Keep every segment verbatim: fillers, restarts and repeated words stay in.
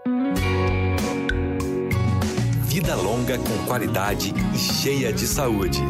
Vida longa com qualidade e cheia de saúde.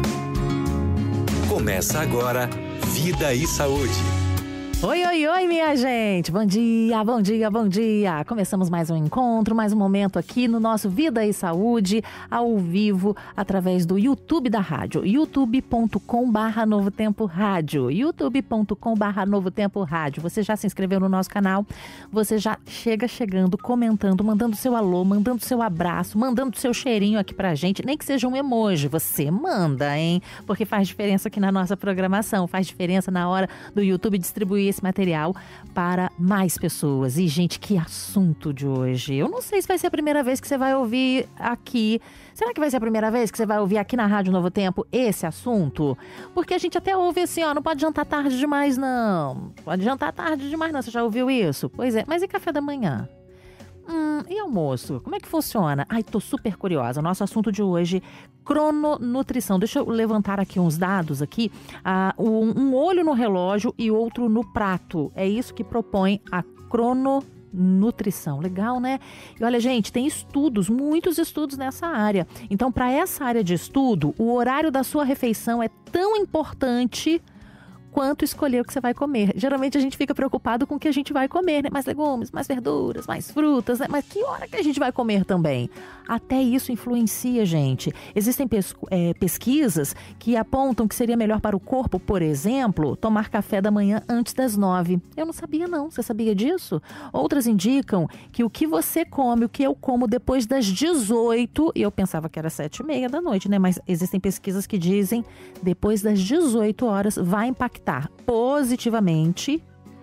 Começa agora, Vida e Saúde. Oi, oi, oi, minha gente! Bom dia, bom dia, bom dia! Começamos mais um encontro, mais um momento aqui no nosso Vida e Saúde, ao vivo, através do YouTube da rádio, youtube ponto com barra Novo Tempo Rádio, youtube ponto com barra Novo Tempo Rádio. Você já se inscreveu no nosso canal? Você já chega chegando, comentando, mandando seu alô, mandando seu abraço, mandando seu cheirinho aqui pra gente, nem que seja um emoji, você manda, hein? Porque faz diferença aqui na nossa programação, faz diferença na hora do YouTube distribuir esse material para mais pessoas. E, gente, que assunto de hoje. Eu não sei se vai ser a primeira vez que você vai ouvir aqui. Será que vai ser a primeira vez que você vai ouvir aqui na Rádio Novo Tempo esse assunto? Porque a gente até ouve assim, ó, não pode jantar tarde demais, não. Pode jantar tarde demais, não. Você já ouviu isso? Pois é. Mas e café da manhã? Hum, e almoço? Como é que funciona? Ai, tô super curiosa. Nosso assunto de hoje, crononutrição. Deixa eu levantar aqui uns dados aqui. Ah, um, um olho no relógio e outro no prato. É isso que propõe a crononutrição. Legal, né? E olha, gente, tem estudos, muitos estudos nessa área. Então, para essa área de estudo, o horário da sua refeição é tão importante quanto escolher o que você vai comer. Geralmente a gente fica preocupado com o que a gente vai comer, né? Mais legumes, mais verduras, mais frutas, né? Mas que hora que a gente vai comer também? Até isso influencia, gente. Existem pes- é, pesquisas que apontam que seria melhor para o corpo, por exemplo, tomar café da manhã antes das nove. Eu não sabia, não. Você sabia disso? Outras indicam que o que você come, o que eu como depois das dezoito, e eu pensava que era sete e meia da noite, né? Mas existem pesquisas que dizem depois das dezoito horas vai impactar positivamente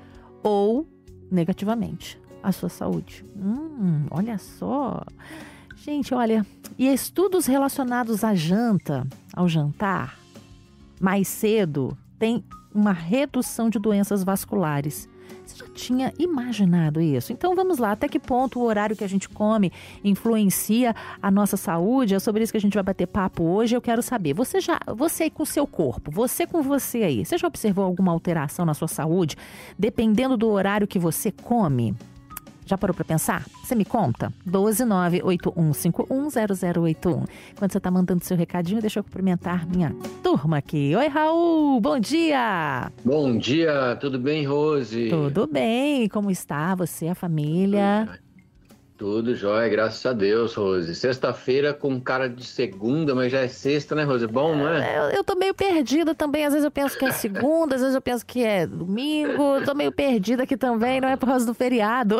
ou negativamente a sua saúde. Hum, olha só. Gente, olha, e estudos relacionados à janta, ao jantar, mais cedo, tem uma redução de doenças vasculares. Você já tinha imaginado isso? Então vamos lá, até que ponto o horário que a gente come influencia a nossa saúde? É sobre isso que a gente vai bater papo hoje. Eu quero saber, você já, você aí com o seu corpo, você com você aí, você já observou alguma alteração na sua saúde dependendo do horário que você come? Já parou para pensar? Você me conta? doze nove oito um cinco um zero zero oito um. Quando você está mandando seu recadinho, deixa eu cumprimentar minha turma aqui. Oi, Raul, bom dia! Bom dia, tudo bem, Rose? Tudo bem, como está você, a família? Tudo jóia, graças a Deus, Rose. Sexta-feira com cara de segunda, mas já é sexta, né, Rose? Bom, não é? Eu, eu tô meio perdida também, às vezes eu penso que é segunda, às vezes eu penso que é domingo, tô meio perdida aqui também, não é por causa do feriado.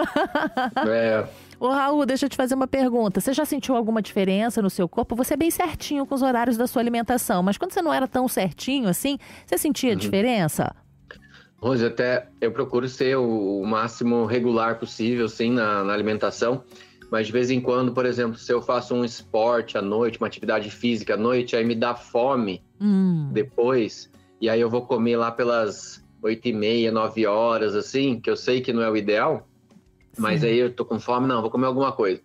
É. Ô, Raul, deixa eu te fazer uma pergunta. Você já sentiu alguma diferença no seu corpo? Você é bem certinho com os horários da sua alimentação, mas quando você não era tão certinho assim, você sentia Uhum. diferença? Rose, até eu procuro ser o, o máximo regular possível, sim, na, na alimentação, mas de vez em quando, por exemplo, se eu faço um esporte à noite, uma atividade física à noite, aí me dá fome Hum. depois, e aí eu vou comer lá pelas oito e meia, nove horas, assim, que eu sei que não é o ideal, mas Sim. aí eu tô com fome, não, vou comer alguma coisa.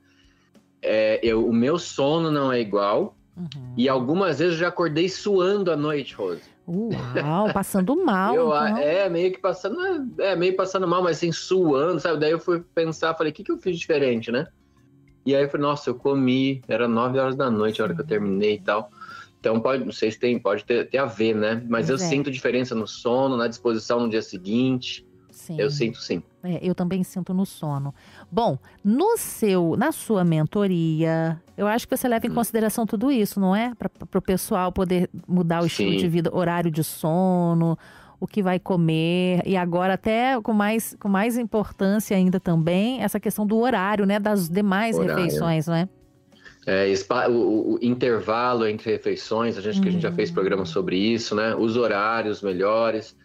É, eu, o meu sono não é igual, Uhum. e algumas vezes eu já acordei suando à noite, Rose. Uau, passando mal, Eu, então. É, meio que passando, é, meio passando mal, mas assim, suando, sabe? Daí eu fui pensar, falei, o que, que eu fiz diferente, né? E aí eu falei, nossa, eu comi, era nove horas da noite a hora que eu terminei e tal. Então, pode, não sei se tem, pode ter, ter a ver, né? Mas Pois eu é. sinto diferença no sono, na disposição no dia seguinte. Sim. Eu sinto sim. É, eu também sinto no sono. Bom, no seu, na sua mentoria, eu acho que você leva em Hum. consideração tudo isso, não é? Para o pessoal poder mudar o estilo Sim. de vida, horário de sono, o que vai comer. E agora até com mais, com mais importância ainda também, essa questão do horário, né? Das demais Horário. refeições, não é? É, spa- o, o intervalo entre refeições, a gente, que a gente já fez programa sobre isso, né? Os horários melhores.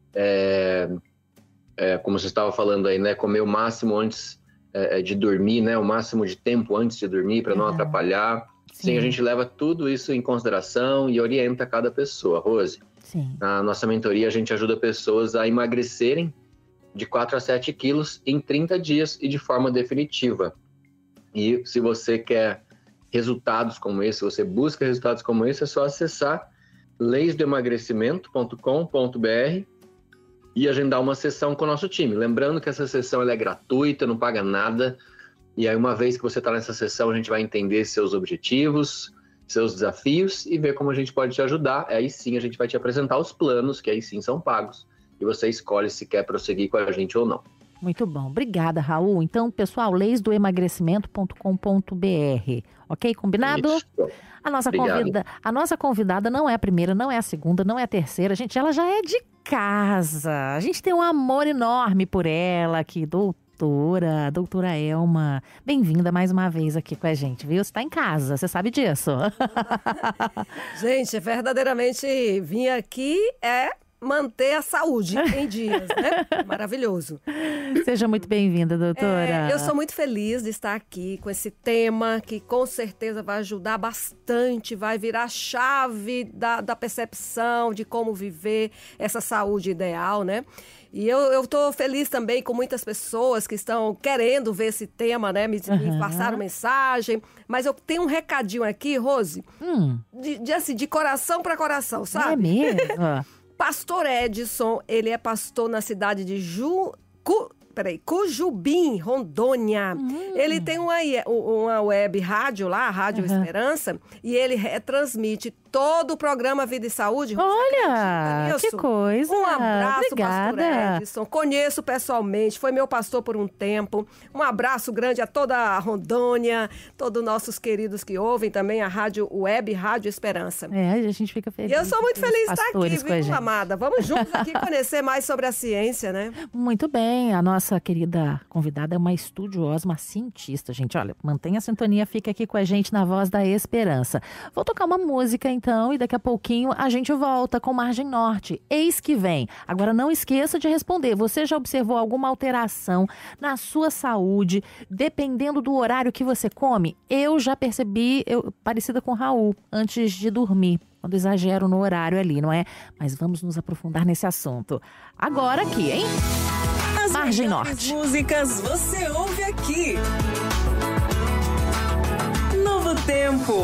É, é, como você estava falando aí, né? Comer o máximo antes é, de dormir, né? O máximo de tempo antes de dormir para não Uhum. atrapalhar. Sim. Sim. A gente leva tudo isso em consideração e orienta cada pessoa. Rose, Sim. na nossa mentoria a gente ajuda pessoas a emagrecerem de quatro a sete quilos em trinta dias e de forma definitiva. E se você quer resultados como esse, se você busca resultados como esse, é só acessar leis do emagrecimento ponto com ponto b r e agendar uma sessão com o nosso time. Lembrando que essa sessão ela é gratuita, não paga nada, E aí, uma vez que você está nessa sessão, a gente vai entender seus objetivos, seus desafios e ver como a gente pode te ajudar. Aí sim, a gente vai te apresentar os planos, que aí sim são pagos. E você escolhe se quer prosseguir com a gente ou não. Muito bom. Obrigada, Raul. Então, pessoal, leis do emagrecimento ponto com ponto b r. Ok? Combinado? Isso. A nossa, Obrigado. convida... a nossa convidada não é a primeira, não é a segunda, não é a terceira. Gente, ela já é de casa. A gente tem um amor enorme por ela aqui, doutora, doutora Elma. Bem-vinda mais uma vez aqui com a gente, viu? Você está em casa, você sabe disso. Gente, verdadeiramente vim aqui é manter a saúde em dias, né? Maravilhoso. Seja muito bem-vinda, doutora. É, eu sou muito feliz de estar aqui com esse tema que com certeza vai ajudar bastante, vai virar a chave da, da percepção de como viver essa saúde ideal, né? E eu estou feliz também com muitas pessoas que estão querendo ver esse tema, né? Me, uhum. me passaram mensagem. Mas eu tenho um recadinho aqui, Rose, hum. de, de, assim, de coração para coração, sabe? É mesmo? Pastor Edson, ele é pastor na cidade de Ju... Cu... Peraí, Cujubim, Rondônia. Hum. Ele tem uma, uma web rádio lá, a Rádio uhum. Esperança, e ele retransmite todo o programa Vida e Saúde. Olha, que coisa. Um abraço, Obrigada. pastor Edson. Conheço pessoalmente, foi meu pastor por um tempo. Um abraço grande a toda a Rondônia, todos nossos queridos que ouvem também a rádio web Rádio Esperança. É, a gente fica feliz. E eu sou muito feliz de estar aqui, viu, a amada? Vamos juntos aqui conhecer mais sobre a ciência, né? Muito bem, a nossa querida convidada é uma estudiosa, uma cientista, gente. Olha, mantenha a sintonia, fica aqui com a gente na Voz da Esperança. Vou tocar uma música, então, e daqui a pouquinho a gente volta com Margem Norte. Eis que vem. Agora, não esqueça de responder. Você já observou alguma alteração na sua saúde, dependendo do horário que você come? Eu já percebi, eu, parecida com o Raul, antes de dormir. Quando exagero no horário ali, não é? Mas vamos nos aprofundar nesse assunto. Agora aqui, hein? As Margem melhores Norte. músicas você ouve aqui. Novo Tempo.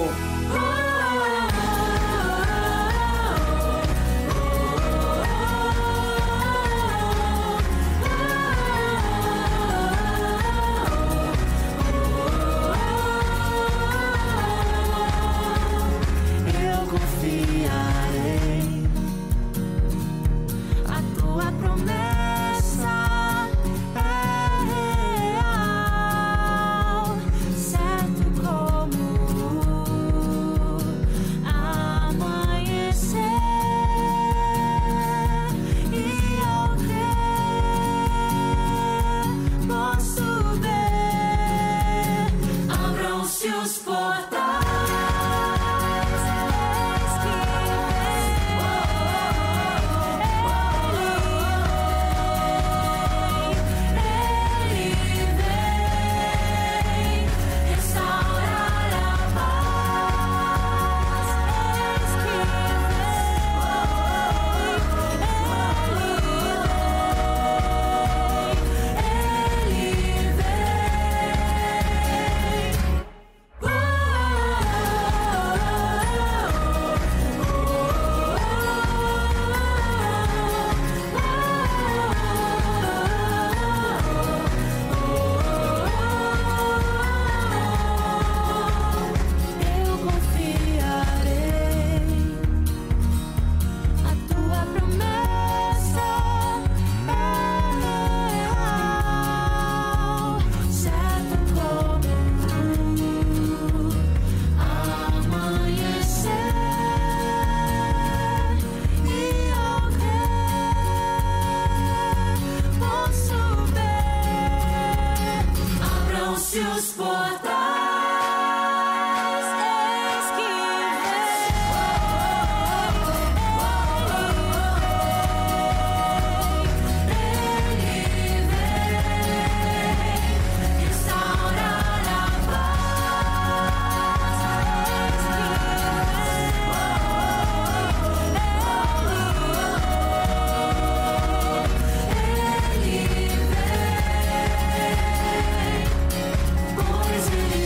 Pois ele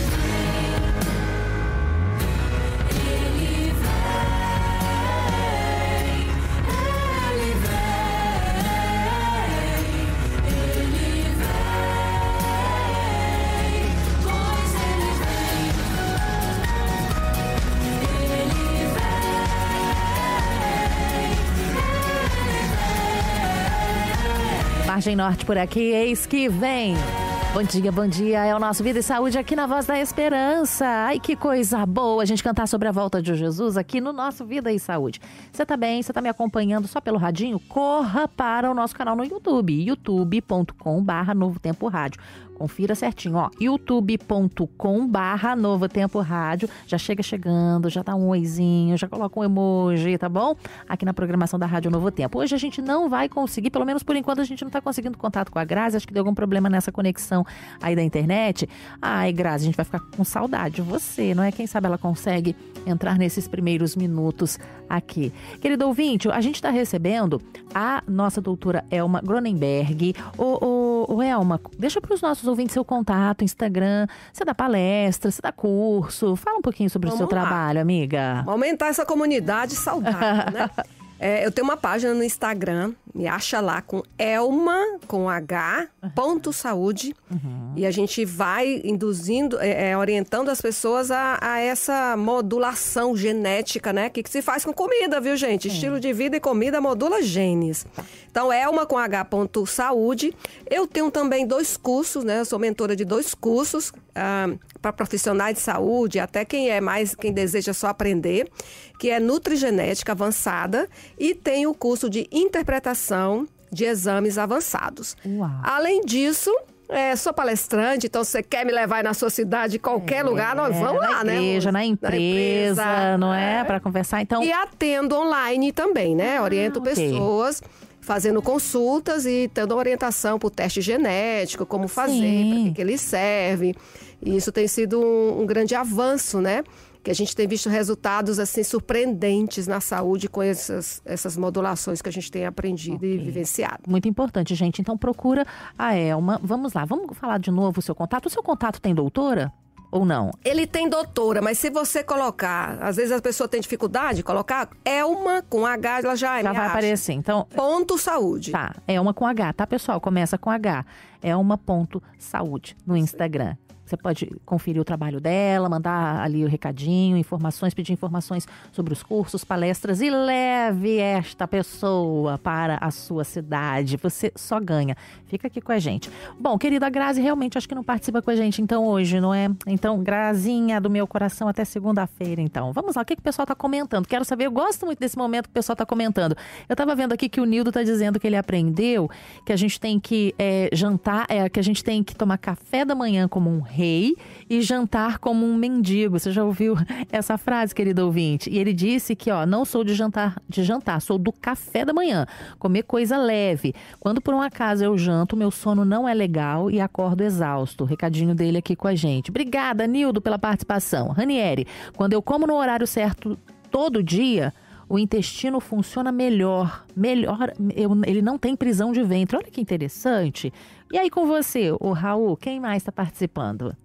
Margem Norte por aqui, eis que vem. Bom dia, bom dia, é o nosso Vida e Saúde aqui na Voz da Esperança. Ai, que coisa boa a gente cantar sobre a volta de Jesus aqui no nosso Vida e Saúde. Você tá bem? Você tá me acompanhando só pelo radinho? Corra para o nosso canal no YouTube, youtube ponto com barra Novo Tempo Rádio. Confira certinho, ó, youtube ponto com barra Novo Tempo Rádio. Já chega chegando, já dá um oizinho, já coloca um emoji, tá bom? Aqui na programação da Rádio Novo Tempo. Hoje a gente não vai conseguir, pelo menos por enquanto a gente não tá conseguindo contato com a Grazi. Acho que deu algum problema nessa conexão aí da internet. Ai, Grazi, a gente vai ficar com saudade de você, não é? Quem sabe ela consegue entrar nesses primeiros minutos aqui. Querido ouvinte, a gente está recebendo a nossa doutora Elma Gronenberg. Ô, ô, ô Elma, deixa para os nossos ouvintes seu contato, Instagram. Você dá palestra, você dá curso. Fala um pouquinho sobre Vamos o seu lá. trabalho, amiga. Vamos aumentar essa comunidade saudável, né? É, eu tenho uma página no Instagram, me acha lá com Elma, com H, ponto saúde. Uhum. E a gente vai induzindo, é, é, orientando as pessoas a, a essa modulação genética, né? Que, que se faz com comida, viu, gente? Sim. Estilo de vida e comida modula genes. Então, Elma com H, ponto saúde. Eu tenho também dois cursos, né? Eu sou mentora de dois cursos ah, para profissionais de saúde, até quem é mais, quem deseja só aprender, que é Nutrigenética Avançada, e tem o curso de interpretação de exames avançados. Uau. Além disso, é, sou palestrante, então se você quer me levar aí na sua cidade, em qualquer é, lugar, nós vamos na lá, igreja, né? Na empresa, na empresa, não é? é. Para conversar, então... E atendo online também, né? Oriento ah, okay. pessoas fazendo consultas e tendo orientação por teste genético, como fazer, para que, que ele serve. E isso tem sido um, um grande avanço, né? Que a gente tem visto resultados assim surpreendentes na saúde com essas, essas modulações que a gente tem aprendido okay. e vivenciado. Muito importante, gente. Então procura a Elma. Vamos lá, vamos falar de novo o seu contato. O seu contato tem doutora ou não? Ele tem doutora, mas se você colocar, às vezes a pessoa tem dificuldade de colocar, Elma com H, ela já, já vai acha. aparecer. Então, ponto saúde. Tá, Elma com H, tá, pessoal? Começa com H. Elma ponto saúde no Instagram. Você pode conferir o trabalho dela, mandar ali o recadinho, informações, pedir informações sobre os cursos, palestras e leve esta pessoa para a sua cidade. Você só ganha. Fica aqui com a gente. Bom, querida Grazi, realmente acho que não participa com a gente então hoje, não é? Então, Grazinha do meu coração, até segunda-feira então. Vamos lá, o que, que o pessoal está comentando? Quero saber, eu gosto muito desse momento que o pessoal está comentando. Eu estava vendo aqui que o Nildo está dizendo que ele aprendeu que a gente tem que é, jantar, é, que a gente tem que tomar café da manhã como um rei e jantar como um mendigo. Você já ouviu essa frase, querido ouvinte? E ele disse que, ó, não sou de jantar, de jantar, sou do café da manhã. Comer coisa leve. Quando por um acaso eu janto, meu sono não é legal e acordo exausto. Recadinho dele aqui com a gente. Obrigada, Nildo, pela participação. Ranieri, quando eu como no horário certo todo dia, o intestino funciona melhor. Melhor, eu, ele não tem prisão de ventre. Olha que interessante. E aí com você, o Raul, quem mais está participando?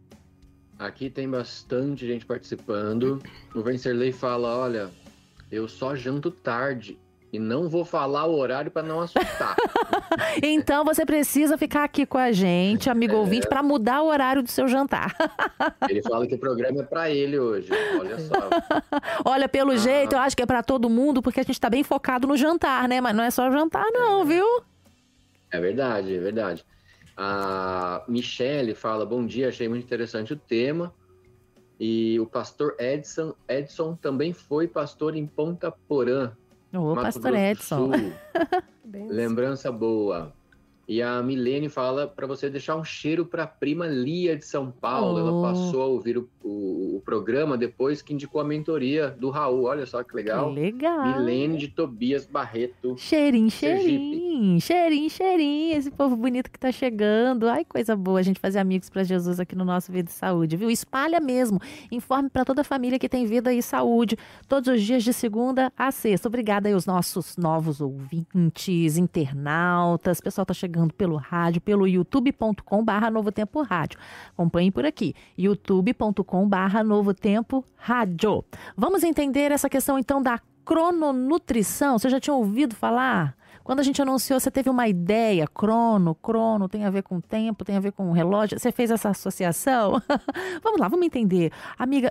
Aqui tem bastante gente participando. O Vencerley fala, olha, eu só janto tarde e não vou falar o horário para não assustar. Então você precisa ficar aqui com a gente, amigo é... ouvinte, para mudar o horário do seu jantar. Ele fala que o programa é para ele hoje, olha só. Olha, pelo ah. jeito, eu acho que é para todo mundo, porque a gente está bem focado no jantar, né? Mas não é só jantar não, viu? É verdade, é verdade. A Michele fala, bom dia, achei muito interessante o tema. E o pastor Edson, Edson também foi pastor em Ponta Porã. Ô, pastor Edson. Lembrança boa. E a Milene fala para você deixar um cheiro para a prima Lia de São Paulo. Oh. Ela passou a ouvir o, o, o programa depois que indicou a mentoria do Raul. Olha só que legal. Que legal. Milene de Tobias Barreto. Cheirinho, cheirinho. Cheirinho, cheirinho. Esse povo bonito que tá chegando. Ai, coisa boa a gente fazer amigos para Jesus aqui no nosso Vida e Saúde, viu? Espalha mesmo. Informe para toda a família que tem Vida e Saúde todos os dias de segunda a sexta. Obrigada aí aos nossos novos ouvintes, internautas. O pessoal tá chegando pelo rádio, pelo youtube ponto com barra Novo Tempo Rádio. Acompanhe por aqui, youtube ponto com barra Novo Tempo Rádio. Vamos entender essa questão então da crononutrição. Você já tinha ouvido falar? Quando a gente anunciou, você teve uma ideia? Crono, crono, tem a ver com tempo, tem a ver com relógio. Você fez essa associação? Vamos lá, vamos entender. Amiga,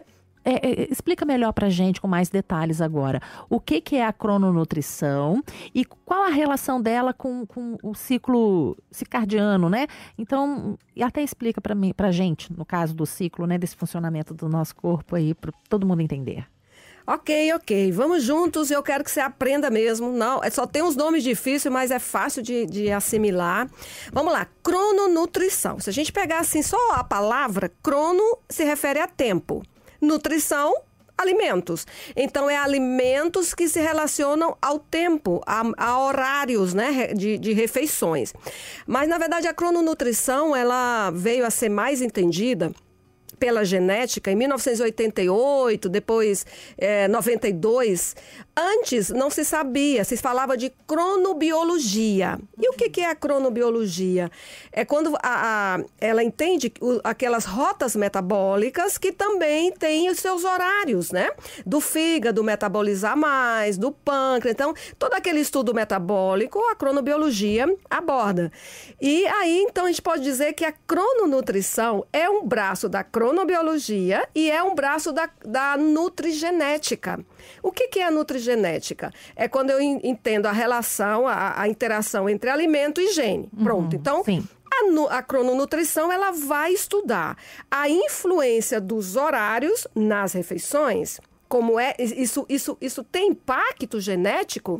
É, é, explica melhor pra gente, com mais detalhes agora, o que, que é a crononutrição e qual a relação dela com, com o ciclo circadiano, né? Então, e até explica pra mim, pra gente, no caso do ciclo, né, desse funcionamento do nosso corpo aí, pra todo mundo entender. Ok, ok. Vamos juntos e eu quero que você aprenda mesmo. Não, é só tem uns nomes difíceis, mas é fácil de, de assimilar. Vamos lá. Crononutrição. Se a gente pegar assim só a palavra, crono se refere a tempo. Nutrição, alimentos. Então, é alimentos que se relacionam ao tempo, a, a horários, né, de, de refeições. Mas, na verdade, a crononutrição, ela veio a ser mais entendida pela genética em mil novecentos e oitenta e oito, depois é, noventa e dois. Antes não se sabia, se falava de cronobiologia. E o que, que é a cronobiologia? É quando a, a, ela entende o, aquelas rotas metabólicas que também têm os seus horários, né? Do fígado metabolizar mais, do pâncreas. Então, todo aquele estudo metabólico, a cronobiologia aborda. E aí, então, a gente pode dizer que a crononutrição é um braço da cronobiologia e é um braço da, da nutrigenética. O que, que é a nutrigenética? É quando eu entendo a relação, a, a interação entre alimento e gene. Pronto. Uhum, então, sim. A, a crononutrição, ela vai estudar a influência dos horários nas refeições. Como é, isso, isso, isso tem impacto genético?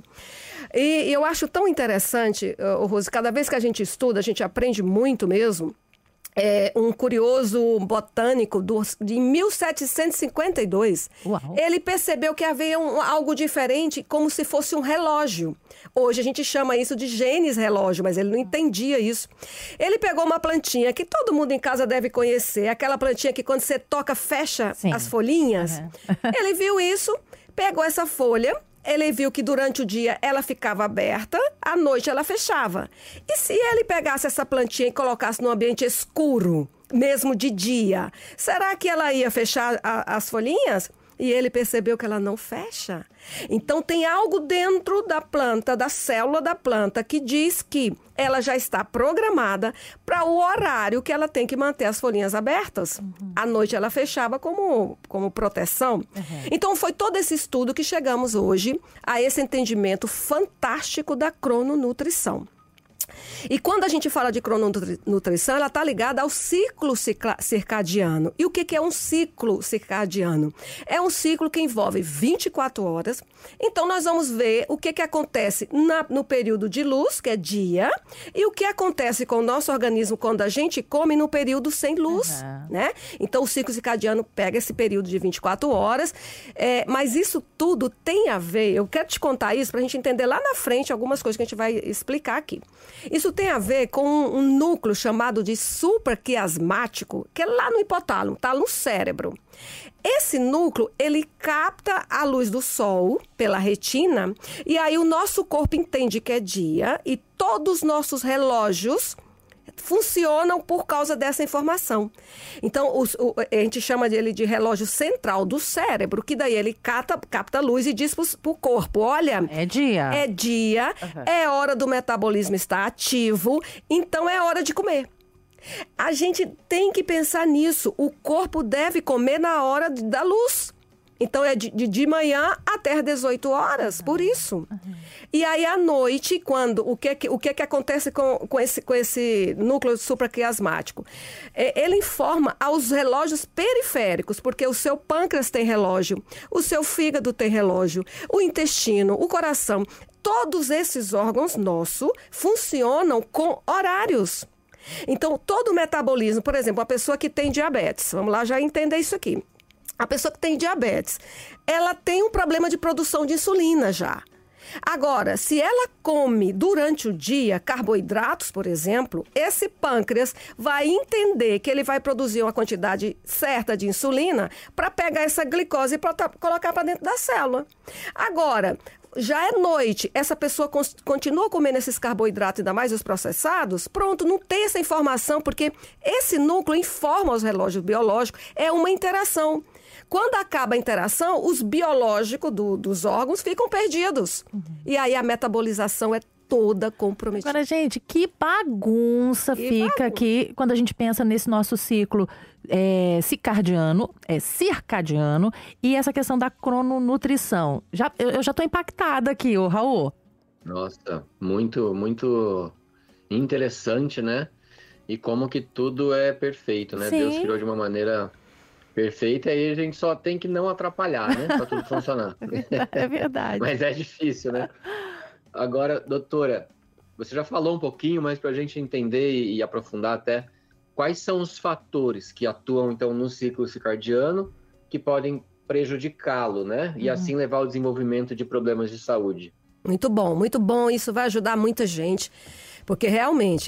E eu acho tão interessante, Rose, cada vez que a gente estuda, a gente aprende muito mesmo. É, um curioso botânico do, de mil setecentos e cinquenta e dois, Uau. Ele percebeu que havia um, algo diferente, como se fosse um relógio. Hoje a gente chama isso de genes relógio, mas ele não entendia isso. Ele pegou uma plantinha que todo mundo em casa deve conhecer, aquela plantinha que quando você toca fecha Sim. as folhinhas. Uhum. Ele viu isso, pegou essa folha. Ele viu que durante o dia ela ficava aberta, à noite ela fechava. E se ele pegasse essa plantinha e colocasse num ambiente escuro, mesmo de dia, será que ela ia fechar a, as folhinhas? E ele percebeu que ela não fecha. Então, tem algo dentro da planta, da célula da planta, que diz que ela já está programada para o horário que ela tem que manter as folhinhas abertas. Uhum. À noite ela fechava como, como proteção. Uhum. Então, foi todo esse estudo que chegamos hoje a esse entendimento fantástico da crononutrição. E quando a gente fala de crononutrição, ela está ligada ao ciclo circadiano. E o que, que é um ciclo circadiano? É um ciclo que envolve vinte e quatro horas. Então, nós vamos ver o que, que acontece na, no período de luz, que é dia, e o que acontece com o nosso organismo quando a gente come no período sem luz. Uhum. Né? Então, o ciclo circadiano pega esse período de vinte e quatro horas. É, mas isso tudo tem a ver, eu quero te contar isso para a gente entender lá na frente algumas coisas que a gente vai explicar aqui. Isso tem a ver com um, um núcleo chamado de supraquiasmático, que é lá no hipotálamo, tá no cérebro. Esse núcleo, ele capta a luz do sol pela retina, e aí o nosso corpo entende que é dia, e todos os nossos relógios funcionam por causa dessa informação. Então, os, o, a gente chama dele de relógio central do cérebro, que daí ele capta, capta a luz e diz para o corpo, olha... É dia. É dia, uhum. É hora do metabolismo estar ativo, então é hora de comer. A gente tem que pensar nisso. O corpo deve comer na hora de, da luz. Então, é de, de, de manhã até as dezoito horas, uhum. Por isso. Uhum. E aí, à noite, quando, o que, o que, que acontece com, com, esse, com esse núcleo supraquiasmático? É, ele informa aos relógios periféricos, porque o seu pâncreas tem relógio, o seu fígado tem relógio, o intestino, o coração. Todos esses órgãos nossos funcionam com horários. Então, todo o metabolismo, por exemplo, a pessoa que tem diabetes, vamos lá já entender isso aqui. A pessoa que tem diabetes, ela tem um problema de produção de insulina já. Agora, se ela come durante o dia carboidratos, por exemplo, esse pâncreas vai entender que ele vai produzir uma quantidade certa de insulina para pegar essa glicose e pra, colocar para dentro da célula. Agora, já é noite, essa pessoa continua comendo esses carboidratos, ainda mais os processados, pronto, não tem essa informação, porque esse núcleo informa os relógios biológicos, é uma interação. Quando acaba a interação, os biológicos do, dos órgãos ficam perdidos. Uhum. E aí a metabolização é toda comprometida. Agora, gente, que bagunça Que fica bagunça. aqui quando a gente pensa nesse nosso ciclo é, circadiano, é, circadiano, e essa questão da crononutrição. Já, eu, eu já tô impactada aqui, ô Raul. Nossa, muito, muito interessante, né? E como que tudo é perfeito, né? Sim. Deus criou de uma maneira perfeita e a gente só tem que não atrapalhar, né? Pra tudo funcionar. É verdade. Mas é difícil, né? Agora, doutora, você já falou um pouquinho, mas para a gente entender e, e aprofundar até, quais são os fatores que atuam, então, no ciclo circadiano que podem prejudicá-lo, né? E Uhum. assim levar ao desenvolvimento de problemas de saúde. Muito bom, muito bom. Isso vai ajudar muita gente, porque realmente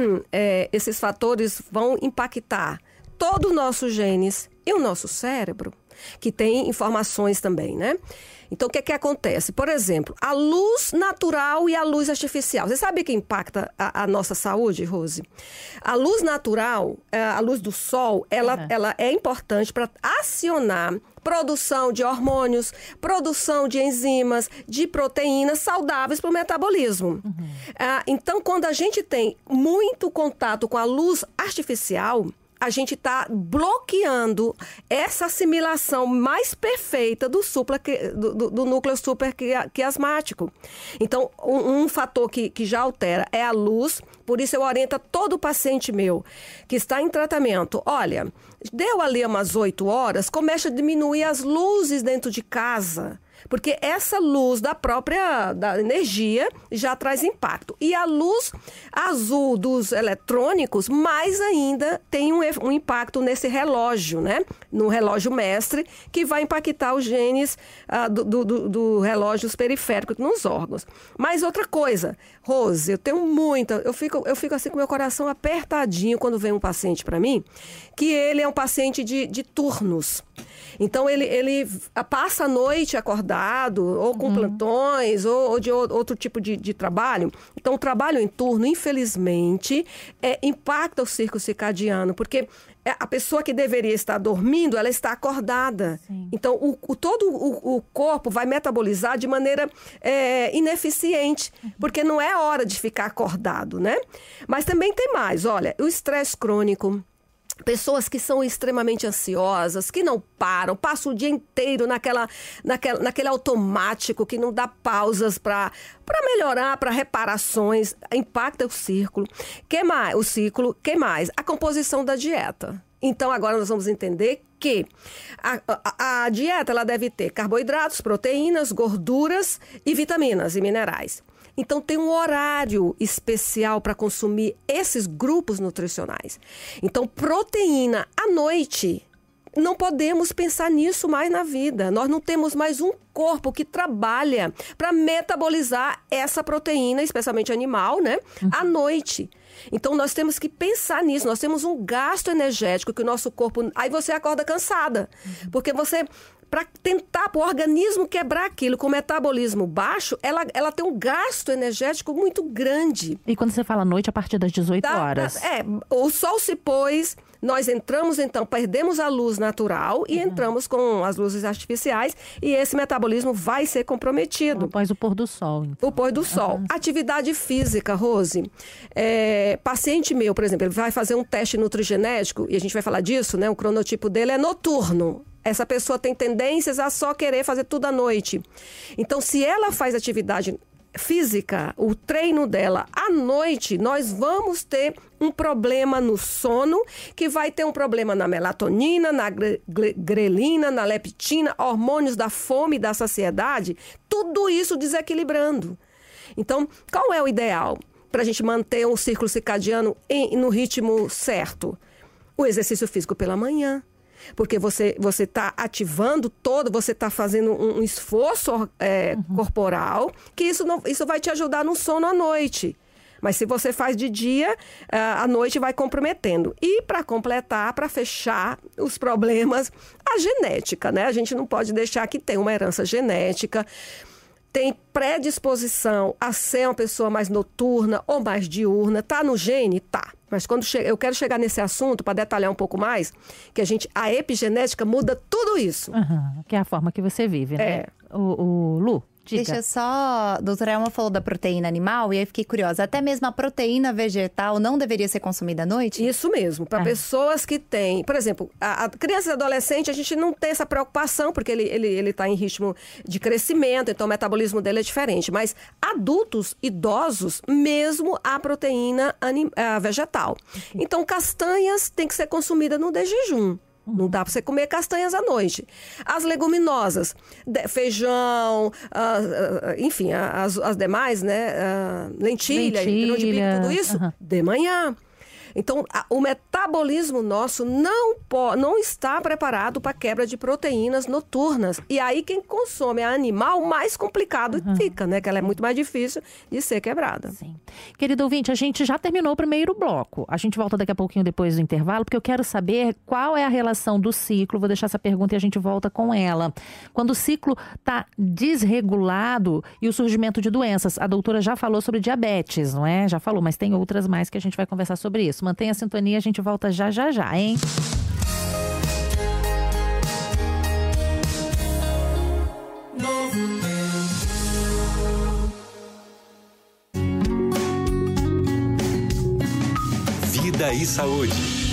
é, esses fatores vão impactar todo o nosso genes e o nosso cérebro, que tem informações também, né? Então, o que é que acontece? Por exemplo, a luz natural e a luz artificial. Você sabe que impacta a, a nossa saúde, Rose? A luz natural, a luz do sol, ela, Uhum. ela é importante para acionar produção de hormônios, produção de enzimas, de proteínas saudáveis para o metabolismo. Uhum. Ah, então, quando a gente tem muito contato com a luz artificial, a gente está bloqueando essa assimilação mais perfeita do, supla, do, do, do núcleo superquiasmático. Então, um, um fator que, que já altera é a luz, por isso eu oriento todo paciente meu que está em tratamento. Olha, deu ali umas oito horas, começa a diminuir as luzes dentro de casa. Porque essa luz da própria da energia já traz impacto. E a luz azul dos eletrônicos, mais ainda, tem um, um impacto nesse relógio, né? No relógio mestre, que vai impactar os genes ah, do, do, do relógios periféricos nos órgãos. Mas outra coisa, Rose, eu tenho muita... Eu fico, eu fico assim com meu coração apertadinho quando vem um paciente para mim, que ele é um paciente de, de turnos. Então, ele, ele passa a noite acordado, ou com uhum. plantões, ou, ou de outro tipo de, de trabalho. Então, o trabalho em turno, infelizmente, é, impacta o ciclo circadiano, porque a pessoa que deveria estar dormindo, ela está acordada. Sim. Então, o, o, todo o, o corpo vai metabolizar de maneira é, ineficiente, uhum. porque não é hora de ficar acordado, né? Mas também tem mais, olha, o estresse crônico. Pessoas que são extremamente ansiosas, que não param, passam o dia inteiro naquela, naquela, naquele automático que não dá pausas para para melhorar, para reparações, impacta o ciclo. Que mais? O ciclo, que mais? A composição da dieta. Então, agora nós vamos entender que a, a, a dieta ela deve ter carboidratos, proteínas, gorduras e vitaminas e minerais. Então, tem um horário especial para consumir esses grupos nutricionais. Então, proteína à noite, não podemos pensar nisso mais na vida. Nós não temos mais um corpo que trabalha para metabolizar essa proteína, especialmente animal, né? Uhum. À noite. Então, nós temos que pensar nisso. Nós temos um gasto energético que o nosso corpo... Aí você acorda cansada, uhum. porque você... Para tentar, para o organismo quebrar aquilo com metabolismo baixo, ela, ela tem um gasto energético muito grande. E quando você fala noite, a partir das dezoito horas? Da, da, é, o sol se pôs, nós entramos então, perdemos a luz natural e uhum. entramos com as luzes artificiais e esse metabolismo vai ser comprometido. Após o pôr do sol. Então. O pôr do sol. Uhum. Atividade física, Rose. É, paciente meu, por exemplo, ele vai fazer um teste nutrigenético, e a gente vai falar disso, né? O cronotipo dele é noturno. Essa pessoa tem tendências a só querer fazer tudo à noite. Então, se ela faz atividade física, o treino dela à noite, nós vamos ter um problema no sono, que vai ter um problema na melatonina, na grelina, na leptina, hormônios da fome e da saciedade, tudo isso desequilibrando. Então, qual é o ideal para a gente manter um ciclo circadiano em, no ritmo certo? O exercício físico pela manhã. Porque você você está ativando todo, você está fazendo um, um esforço é, uhum. corporal, que isso, não, isso vai te ajudar no sono à noite. Mas se você faz de dia, à noite vai comprometendo. E para completar, para fechar os problemas, a genética, né? A gente não pode deixar que tenha uma herança genética. Tem predisposição a ser uma pessoa mais noturna ou mais diurna. Tá no gene? Tá. Mas quando che... eu quero chegar nesse assunto para detalhar um pouco mais, que a gente, a epigenética muda tudo isso. Uhum, que é a forma que você vive, né? É. O, o Lu, Diga. Deixa eu só... A doutora Elma falou da proteína animal e aí fiquei curiosa. Até mesmo a proteína vegetal não deveria ser consumida à noite? Isso mesmo. Para Ah. pessoas que têm... Por exemplo, a, a criança e adolescente, a gente não tem essa preocupação, porque ele está ele, ele tá em ritmo de crescimento, então o metabolismo dele é diferente. Mas adultos, idosos, mesmo a proteína anim, a vegetal. Então, castanhas tem que ser consumida no de jejum. Não dá para você comer castanhas à noite. As leguminosas, de- feijão, ah, ah, enfim, ah, as, as demais, né? ah, lentilha, grão de bico, tudo isso, aham. de manhã. Então, a- o metabolismo nosso não, po- não está preparado para quebra de proteínas noturnas. E aí, quem consome a animal, mais complicado fica, né? Que ela é muito mais difícil de ser quebrada. Sim. Querido ouvinte, a gente já terminou o primeiro bloco. A gente volta daqui a pouquinho depois do intervalo, porque eu quero saber qual é a relação do ciclo. Vou deixar essa pergunta e a gente volta com ela. Quando o ciclo está desregulado e o surgimento de doenças. A doutora já falou sobre diabetes, não é? Já falou, mas tem outras mais que a gente vai conversar sobre isso. Mantenha a sintonia, a gente volta já, já, já, hein? Vida e Saúde.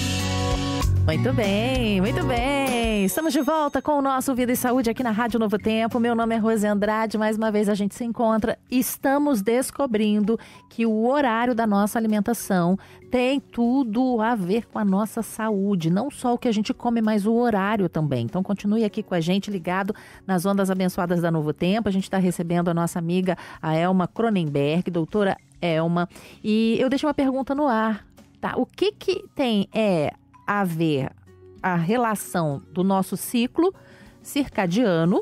Muito bem, muito bem. Estamos de volta com o nosso Vida e Saúde aqui na Rádio Novo Tempo. Meu nome é Rose Andrade, mais uma vez a gente se encontra. Estamos descobrindo que o horário da nossa alimentação tem tudo a ver com a nossa saúde. Não só o que a gente come, mas o horário também. Então continue aqui com a gente, ligado nas ondas abençoadas da Novo Tempo. A gente está recebendo a nossa amiga, a Elma Cronenberg, doutora Elma. E eu deixo uma pergunta no ar, tá? O que que tem é... a ver a relação do nosso ciclo circadiano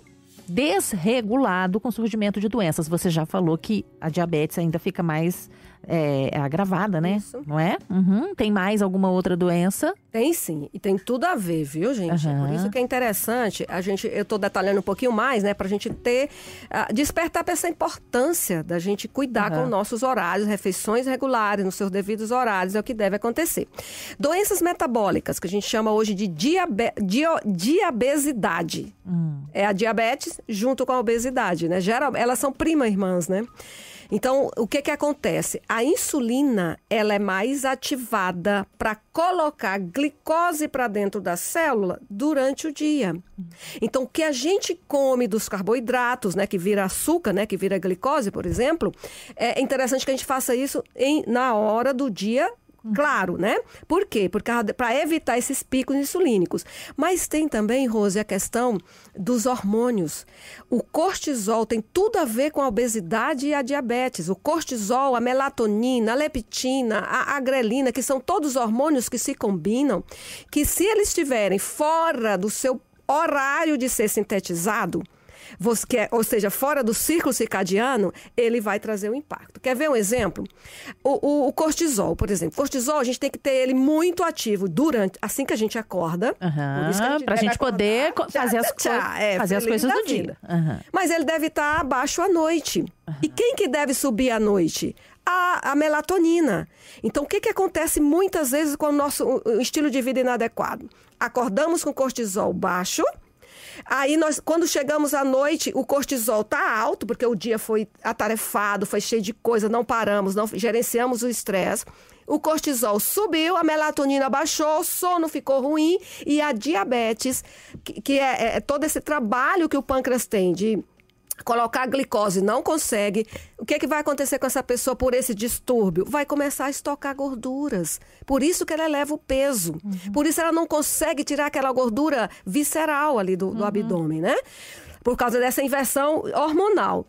desregulado com o surgimento de doenças. Você já falou que a diabetes ainda fica mais é, agravada, né? Isso. Não é? Uhum. Tem mais alguma outra doença? Tem sim, e tem tudo a ver, viu, gente? Aham. Por isso que é interessante, a gente, eu estou detalhando um pouquinho mais, né, para a gente ter, uh, despertar para essa importância da gente cuidar Aham. com nossos horários, refeições regulares, nos seus devidos horários, é o que deve acontecer. Doenças metabólicas, que a gente chama hoje de diabe, dio, diabesidade. Hum. É a diabetes junto com a obesidade, né? Geral, elas são prima-irmãs, né? Então, o que que acontece? A insulina, ela é mais ativada para colocar glicose para dentro da célula durante o dia. Então, o que a gente come dos carboidratos, né, que vira açúcar, né, que vira glicose, por exemplo, é interessante que a gente faça isso em, na hora do dia. Claro, né? Por quê? Porque para evitar esses picos insulínicos. Mas tem também, Rose, a questão dos hormônios. O cortisol tem tudo a ver com a obesidade e a diabetes. O cortisol, a melatonina, a leptina, a, a grelina, que são todos hormônios que se combinam, que se eles estiverem fora do seu horário de ser sintetizado, você quer, ou seja, fora do ciclo circadiano, ele vai trazer um impacto. Quer ver um exemplo? O, o, o cortisol, por exemplo. Cortisol, a gente tem que ter ele muito ativo durante, assim que a gente acorda. Aham, para a gente poder co- fazer as, co- é, fazer as feliz coisas da do dia. vida. Aham. Mas ele deve estar abaixo à noite. E quem que deve subir à noite? A, a melatonina. Então, o que, que acontece muitas vezes com o nosso o estilo de vida inadequado? Acordamos com cortisol baixo. Aí, nós, quando chegamos à noite, o cortisol está alto, porque o dia foi atarefado, foi cheio de coisa, não paramos, não gerenciamos o estresse. O cortisol subiu, a melatonina baixou, o sono ficou ruim e a diabetes, que, que é, é todo esse trabalho que o pâncreas tem de colocar a glicose, não consegue. O que, que vai acontecer com essa pessoa por esse distúrbio? Vai começar a estocar gorduras. Por isso que ela eleva o peso. Uhum. Por isso ela não consegue tirar aquela gordura visceral ali do, do uhum. abdômen, né? Por causa dessa inversão hormonal.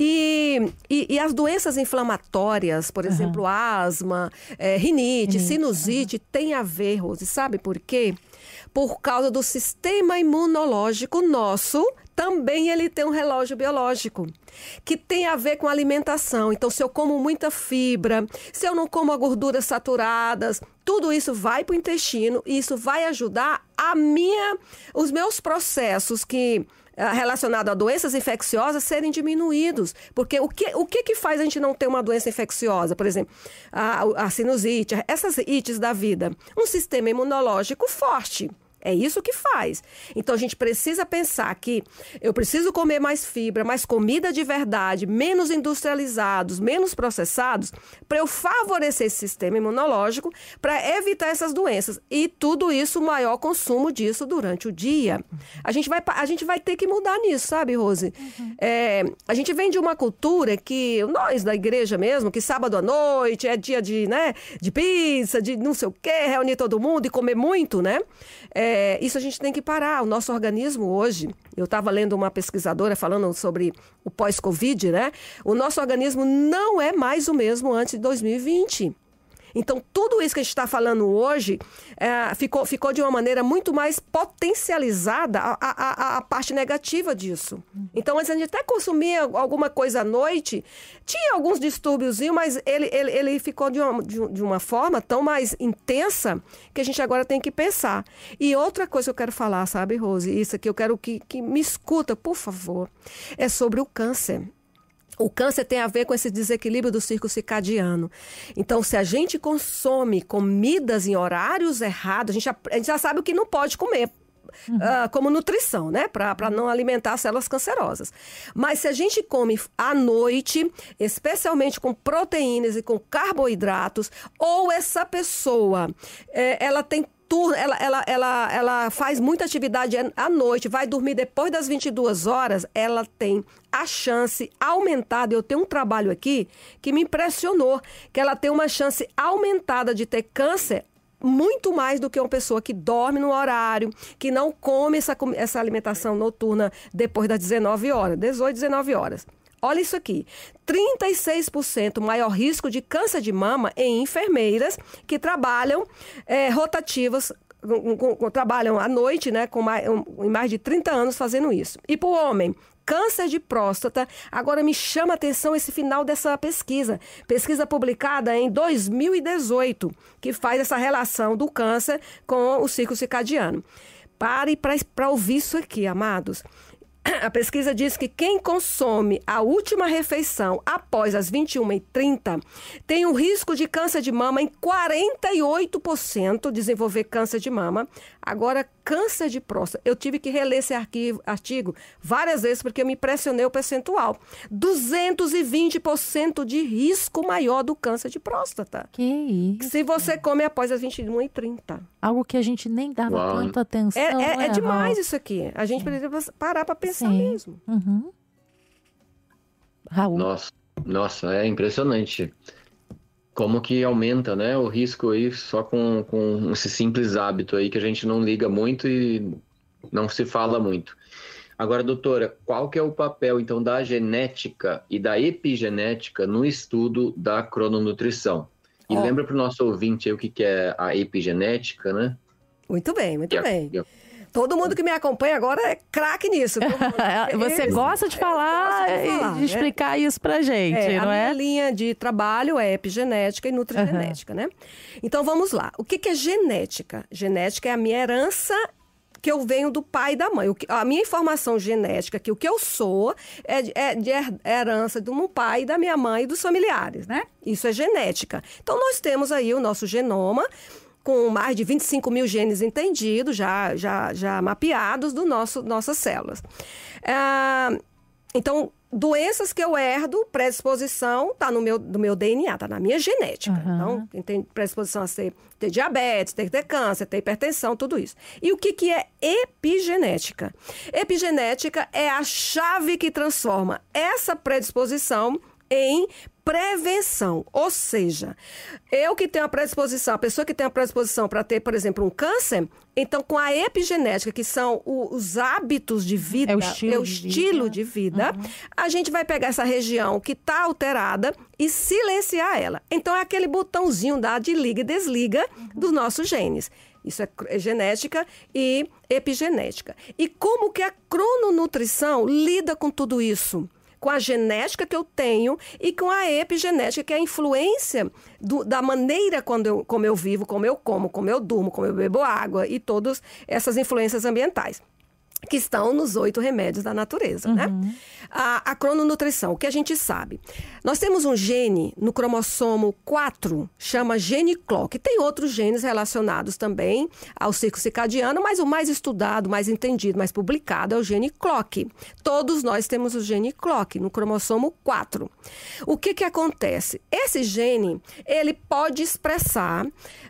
E, e, e as doenças inflamatórias, por exemplo, uhum. asma, é, rinite, uhum. sinusite, tem a ver, Rose, sabe por quê? Por causa do sistema imunológico nosso. Também ele tem um relógio biológico, que tem a ver com alimentação. Então, se eu como muita fibra, se eu não como gorduras saturadas, tudo isso vai para o intestino e isso vai ajudar a minha, os meus processos que relacionados a doenças infecciosas serem diminuídos. Porque o que, o que que faz a gente não ter uma doença infecciosa? Por exemplo, a, a sinusite, essas ites da vida. Um sistema imunológico forte. É isso que faz. Então, a gente precisa pensar que eu preciso comer mais fibra, mais comida de verdade, menos industrializados, menos processados, para eu favorecer esse sistema imunológico, para evitar essas doenças. E tudo isso, o maior consumo disso durante o dia. A gente vai, a gente vai ter que mudar nisso, sabe, Rose? Uhum. É, a gente vem de uma cultura que, nós da igreja mesmo, que sábado à noite é dia de, né, de pizza, de não sei o quê, reunir todo mundo e comer muito, né? É, É, isso a gente tem que parar. O nosso organismo hoje, eu estava lendo uma pesquisadora falando sobre o pós-Covid, né? O nosso organismo não é mais o mesmo antes de dois mil e vinte. Então, tudo isso que a gente está falando hoje é, ficou, ficou de uma maneira muito mais potencializada a, a, a parte negativa disso. Então, antes a gente até consumia alguma coisa à noite, tinha alguns distúrbios, mas ele, ele, ele ficou de uma, de uma forma tão mais intensa que a gente agora tem que pensar. E outra coisa que eu quero falar, sabe, Rose? Isso aqui eu quero que, que me escuta, por favor, é sobre o câncer. O câncer tem a ver com esse desequilíbrio do ciclo circadiano. Então, se a gente consome comidas em horários errados, a gente já, a gente já sabe o que não pode comer. Uhum. Uh, como nutrição, né? Para não alimentar células cancerosas. Mas se a gente come à noite, especialmente com proteínas e com carboidratos, ou essa pessoa, é, ela tem Ela, ela, ela, ela faz muita atividade à noite, vai dormir depois das vinte e duas horas, ela tem a chance aumentada. Eu tenho um trabalho aqui que me impressionou, que ela tem uma chance aumentada de ter câncer muito mais do que uma pessoa que dorme no horário, que não come essa, essa alimentação noturna depois das dezenove horas, dezoito, dezenove horas. Olha isso aqui, trinta e seis por cento maior risco de câncer de mama em enfermeiras que trabalham é, rotativas, com, com, com, trabalham à noite, né, com mais, um, mais de trinta anos fazendo isso. E para o homem, câncer de próstata, agora me chama a atenção esse final dessa pesquisa, pesquisa publicada em dois mil e dezoito, que faz essa relação do câncer com o ciclo circadiano. Pare para ouvir isso aqui, amados. A pesquisa diz que quem consome a última refeição após as vinte e uma e trinta tem um risco de câncer de mama em quarenta e oito por cento desenvolver câncer de mama. Agora, câncer de próstata. Eu tive que reler esse arquivo, artigo várias vezes porque eu me impressionei o percentual. duzentos e vinte por cento de risco maior do câncer de próstata. Que isso? Se você come após as vinte e uma e trinta. Algo que a gente nem dava Uau. tanta atenção. É, é, é né, demais Raul? isso aqui. A gente precisa parar para pensar Sim. mesmo. Uhum. Raul. Nossa, nossa, é impressionante. Como que aumenta, né, o risco aí só com, com esse simples hábito aí que a gente não liga muito e não se fala muito. Agora, doutora, qual que é o papel, então, da genética e da epigenética no estudo da crononutrição? E Ó. lembra para o nosso ouvinte aí o que, que é a epigenética, né? Muito bem, muito Que é- bem. que é- Todo mundo que me acompanha agora é craque nisso. Você Esse- gosta de falar eu gosto de e falar, de né? explicar isso pra gente, É, não a é? minha linha de trabalho é epigenética e nutrigenética, né? Então, vamos lá. O que, que é genética? Genética é a minha herança que eu venho do pai e da mãe. O que- a minha informação genética, que o que eu sou, é de, é de her- herança do meu pai, da minha mãe e dos familiares, né? Isso é genética. Então, nós temos aí o nosso genoma, com mais de vinte e cinco mil genes entendidos, já, já, já mapeados do nosso, nossas células. Ah, então, doenças que eu herdo, predisposição, está no meu, do meu D N A, está na minha genética. Uhum. Então, quem tem predisposição a ser, ter diabetes, ter, ter câncer, ter hipertensão, tudo isso. E o que, que é epigenética? Epigenética é a chave que transforma essa predisposição em prevenção, ou seja, eu que tenho a predisposição, a pessoa que tem a predisposição para ter, por exemplo, um câncer, então com a epigenética, que são o- os hábitos de vida, É o estilo é o de estilo vida. de vida, a gente vai pegar essa região que está alterada e silenciar ela. Então é aquele botãozinho da de liga e desliga dos nossos genes. Isso é cr- é genética e epigenética. E como que a crononutrição lida com tudo isso? Com a genética que eu tenho e com a epigenética, que é a influência do- da maneira quando eu, como eu vivo, como eu como, como eu durmo, como eu bebo água e todas essas influências ambientais. que estão nos oito remédios da natureza, uhum. né? A, a crononutrição, o que a gente sabe? Nós temos um gene no cromossomo quatro, chama gene clock. Tem outros genes relacionados também ao ciclo circadiano, mas o mais estudado, mais entendido, mais publicado é o gene clock. Todos nós temos o gene clock no cromossomo quatro. O que que acontece? Esse gene, ele pode expressar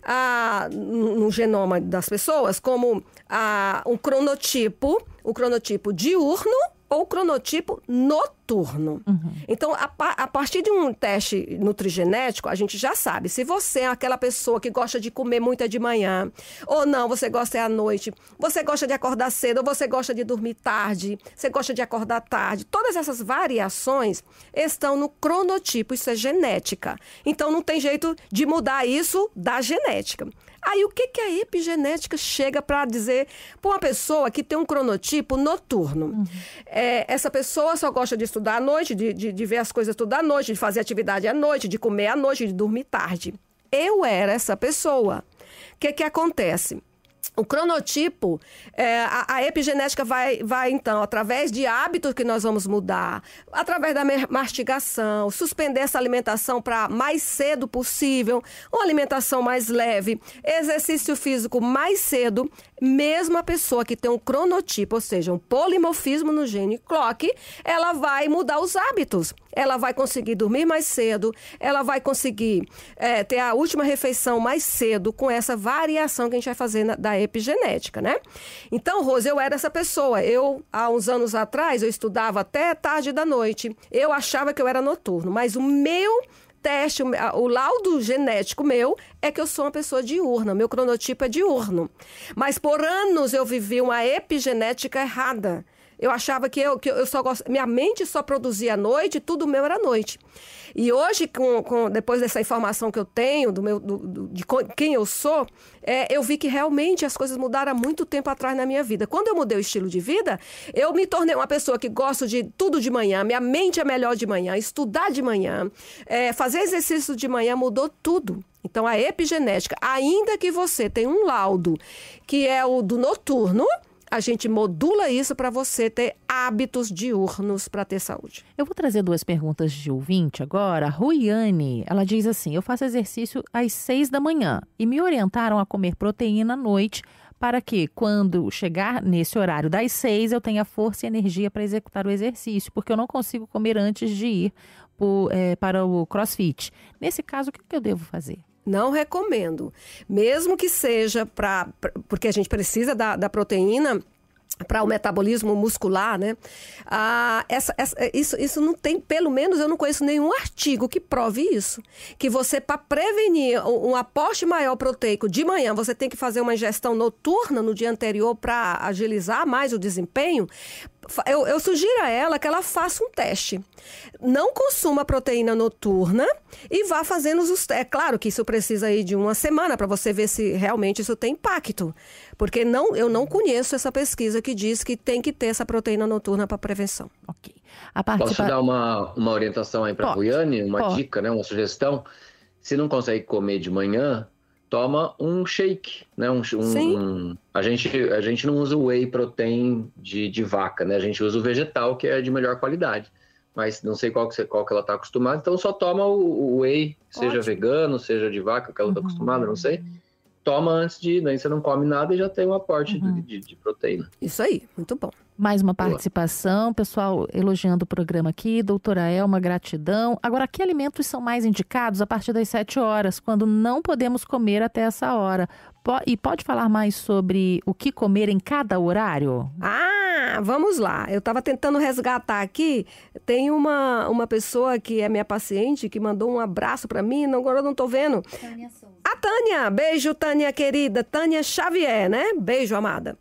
ah, no, no genoma das pessoas como ah, um cronotipo, o cronotipo diurno ou cronotipo noturno. Uhum. Então, a, a partir de um teste nutrigenético, a gente já sabe se você é aquela pessoa que gosta de comer muito de manhã, ou não, você gosta é à noite, você gosta de acordar cedo, ou você gosta de dormir tarde, você gosta de acordar tarde. Todas essas variações estão no cronotipo, isso é genética. Então, não tem jeito de mudar isso da genética. Aí, o que, que a epigenética chega para dizer para uma pessoa que tem um cronotipo noturno? Uhum. É, essa pessoa só gosta de estudar à noite, de, de, de ver as coisas tudo à noite, de fazer atividade à noite, de comer à noite, de dormir tarde. Eu era essa pessoa. O que, que acontece? O cronotipo, é, a, a epigenética vai, vai, então, através de hábitos que nós vamos mudar, através da mastigação, suspender essa alimentação para mais cedo possível, uma alimentação mais leve, exercício físico mais cedo, mesmo a pessoa que tem um cronotipo, ou seja, um polimorfismo no gene clock, ela vai mudar os hábitos. Ela vai conseguir dormir mais cedo, ela vai conseguir é, ter a última refeição mais cedo com essa variação que a gente vai fazer na, da epigenética, né? Então, Rose, eu era essa pessoa. Eu, há uns anos atrás, eu estudava até tarde da noite. Eu achava que eu era noturno, mas o meu teste, o, o laudo genético meu é que eu sou uma pessoa diurna. Meu cronotipo é diurno. Mas por anos eu vivi uma epigenética errada. Eu achava que eu, que eu só gost... minha mente só produzia à noite, tudo meu era à noite. E hoje, com, com, depois dessa informação que eu tenho, do meu, do, do, de quem eu sou, é, eu vi que realmente as coisas mudaram há muito tempo atrás na minha vida. Quando eu mudei o estilo de vida, eu me tornei uma pessoa que gosto de tudo de manhã, minha mente é melhor de manhã, estudar de manhã, é, fazer exercício de manhã, mudou tudo. Então, a epigenética, ainda que você tenha um laudo que é o do noturno, a gente modula isso para você ter hábitos diurnos para ter saúde. Eu vou trazer duas perguntas de ouvinte agora. A Ruiane, ela diz assim: eu faço exercício às seis da manhã e me orientaram a comer proteína à noite para que, quando chegar nesse horário das seis, eu tenha força e energia para executar o exercício, porque eu não consigo comer antes de ir por, é, para o CrossFit. Nesse caso, o que eu devo fazer? Não recomendo. Mesmo que seja para... Porque a gente precisa da, da proteína para o metabolismo muscular, né? Ah, essa, essa, isso, isso não tem, pelo menos eu não conheço nenhum artigo que prove isso. Que você, para prevenir um aporte maior proteico de manhã, você tem que fazer uma ingestão noturna no dia anterior para agilizar mais o desempenho. Eu, eu sugiro a ela que ela faça um teste. Não consuma proteína noturna e vá fazendo os testes. É claro que isso precisa aí de uma semana para você ver se realmente isso tem impacto. Porque não, eu não conheço essa pesquisa que diz que tem que ter essa proteína noturna para prevenção. Ok. A participa... Posso dar uma, uma orientação aí para a Ruiane? Uma Pode. dica, né? Uma sugestão? Se não consegue comer de manhã, toma um shake, né? Um, um, um, a, gente, a gente não usa o whey protein de, de vaca, né? A gente usa o vegetal, que é de melhor qualidade. Mas não sei qual que, qual que ela está acostumada, então só toma o, o whey, seja Ótimo. vegano, seja de vaca, que ela está uhum. acostumada, não sei. Toma antes de ir, daí você não come nada e já tem um aporte uhum. de, de, de proteína. Isso aí, muito bom. Mais uma participação, pessoal elogiando o programa aqui, doutora Elma, gratidão. Agora, que alimentos são mais indicados a partir das sete horas, quando não podemos comer até essa hora? E pode falar mais sobre o que comer em cada horário? Ah, vamos lá. Eu estava tentando resgatar aqui. Tem uma, uma pessoa que é minha paciente, que mandou um abraço para mim, agora eu não estou vendo. Tânia Souza. A Tânia, beijo, Tânia querida. Tânia Xavier, né? Beijo, amada.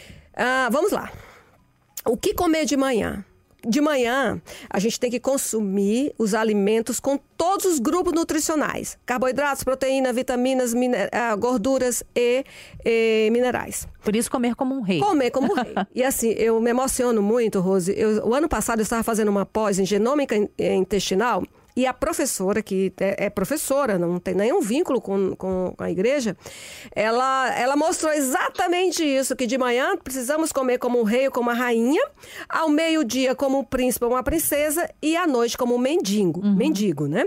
Ah, vamos lá. O que comer de manhã? De manhã, a gente tem que consumir os alimentos com todos os grupos nutricionais. Carboidratos, proteína, vitaminas, miner... gorduras e, e minerais. Por isso, comer como um rei. Comer como um rei. E assim, eu me emociono muito, Rose. Eu, o ano passado, eu estava fazendo uma pós em genômica intestinal E a professora, que é, é professora, não tem nenhum vínculo com, com a igreja, ela, ela mostrou exatamente isso, que de manhã precisamos comer como um rei ou como uma rainha, ao meio-dia como um príncipe ou uma princesa e à noite como um mendigo, uhum. mendigo, né?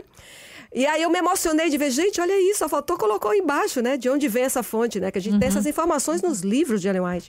E aí eu me emocionei de ver, gente, olha isso, só faltou, colocou embaixo, né? De onde vem essa fonte, né? Que a gente uhum. tem essas informações nos livros de Ellen White.